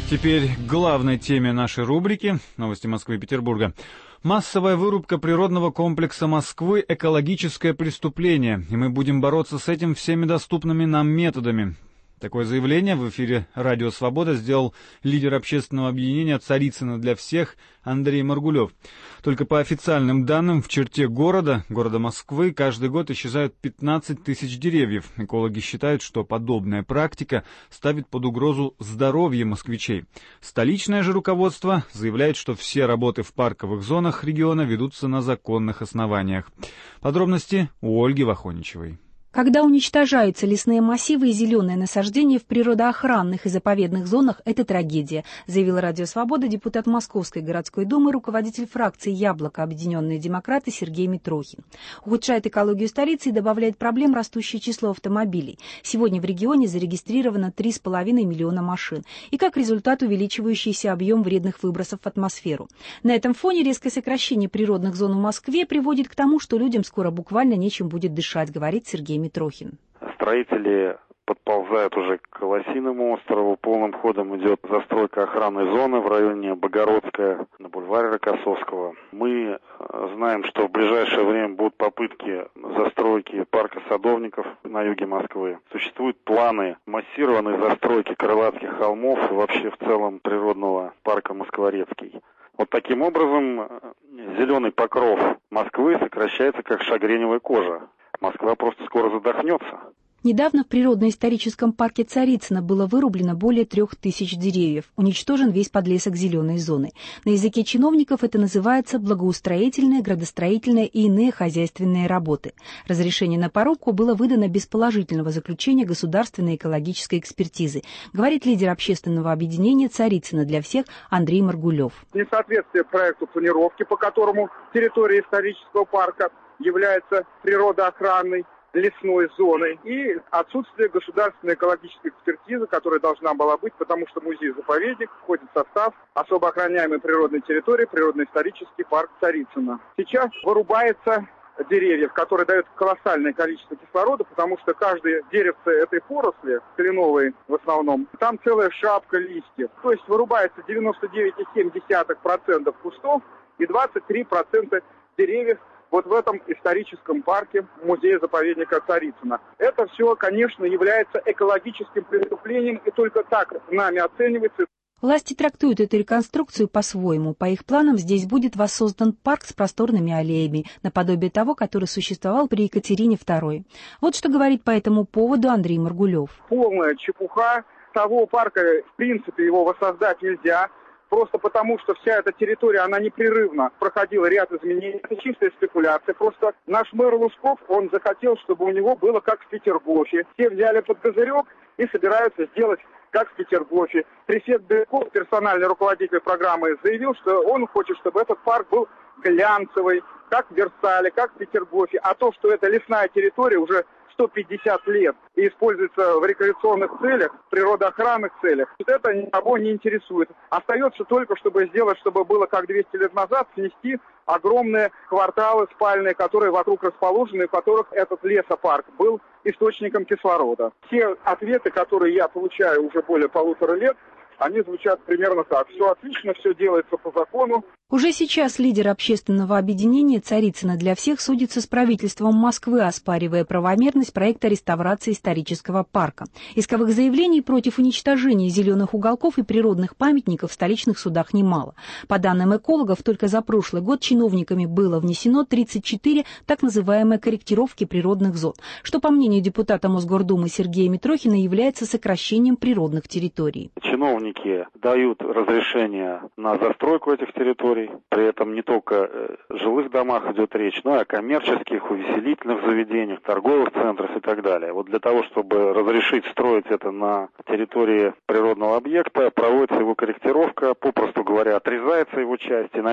Теперь к главной теме нашей рубрики «Новости Москвы и Петербурга». Массовая вырубка природного комплекса Москвы – экологическое преступление, и мы будем бороться с этим всеми доступными нам методами. Такое заявление в эфире «Радио Свобода» сделал лидер общественного объединения «Царицыно для всех» Андрей Маргулев. Только по официальным данным, в черте города Москвы, каждый год исчезают 15 тысяч деревьев. Экологи считают, что подобная практика ставит под угрозу здоровье москвичей. Столичное же руководство заявляет, что все работы в парковых зонах региона ведутся на законных основаниях. Подробности у Ольги Вахоничевой. Когда уничтожаются лесные массивы и зеленые насаждения в природоохранных и заповедных зонах, это трагедия, заявил Радио Свобода депутат Московской городской думы, руководитель фракции «Яблоко» Объединенные демократы Сергей Митрохин. Ухудшает экологию столицы и добавляет проблем растущее число автомобилей. Сегодня в регионе зарегистрировано 3,5 миллиона машин и, как результат, увеличивающийся объем вредных выбросов в атмосферу. На этом фоне резкое сокращение природных зон в Москве приводит к тому, что людям скоро буквально нечем будет дышать, говорит Сергей Митрохин. Строители подползают уже к Лосиному острову. Полным ходом идет застройка охранной зоны в районе Богородская, на бульваре Рокоссовского. Мы знаем, что в ближайшее время будут попытки застройки парка Садовников на юге Москвы. Существуют планы массированной застройки Крылатских холмов и вообще в целом природного парка Москворецкий. Вот таким образом зеленый покров Москвы сокращается как шагреневая кожа. Москва просто скоро задохнется. Недавно в природно-историческом парке Царицыно было вырублено более 3000 деревьев. Уничтожен весь подлесок зеленой зоны. На языке чиновников это называется благоустроительные, градостроительные и иные хозяйственные работы. Разрешение на порубку было выдано без положительного заключения государственной экологической экспертизы, говорит лидер общественного объединения «Царицыно для всех» Андрей Маргулев. Несоответствие проекту планировки, по которому территория исторического парка является природоохранной лесной зоной, и отсутствие государственной экологической экспертизы, которая должна была быть, потому что музей-заповедник входит в состав особо охраняемой природной территории природно-исторический парк Царицыно. Сейчас вырубается деревьев, которые дают колоссальное количество кислорода, потому что каждое деревце этой поросли, кленовой в основном, там целая шапка листьев. То есть вырубается 99,7% кустов и 23% деревьев вот в этом историческом парке музея-заповедника Царицыно. Это все, конечно, является экологическим преступлением, и только так нами оценивается. Власти трактуют эту реконструкцию по-своему. По их планам здесь будет воссоздан парк с просторными аллеями, наподобие того, который существовал при Екатерине II. Вот что говорит по этому поводу Андрей Маргулев. Полная чепуха. Того парка, в принципе, его воссоздать нельзя. Просто потому, что вся эта территория, она непрерывно проходила ряд изменений. Это чистая спекуляция. Просто наш мэр Лужков, он захотел, чтобы у него было как в Петергофе. Все взяли под козырек и собираются сделать как в Петергофе. Префект Беляков, персональный руководитель программы, заявил, что он хочет, чтобы этот парк был глянцевый, как в Версале, как в Петергофе. А то, что это лесная территория уже 150 лет и используется в рекреационных целях, в природоохранных целях, это никого не интересует. Остается только, чтобы сделать, чтобы было как 200 лет назад, снести огромные кварталы спальные, которые вокруг расположены, в которых этот лесопарк был источником кислорода. Все ответы, которые я получаю уже более 1,5 лет, они звучат примерно так. Все отлично, все делается по закону. Уже сейчас лидер общественного объединения «Царицыно для всех» судится с правительством Москвы, оспаривая правомерность проекта реставрации исторического парка. Исковых заявлений против уничтожения зеленых уголков и природных памятников в столичных судах немало. По данным экологов, только за прошлый год чиновниками было внесено 34 так называемые корректировки природных зон, что, по мнению депутата Мосгордумы Сергея Митрохина, является сокращением природных территорий. Чиновники дают разрешение на застройку этих территорий. При этом не только о жилых домах идет речь, но и о коммерческих, увеселительных заведениях, торговых центрах и так далее. Вот для того, чтобы разрешить строить это на территории природного объекта, проводится его корректировка, попросту говоря, отрезается его часть, и на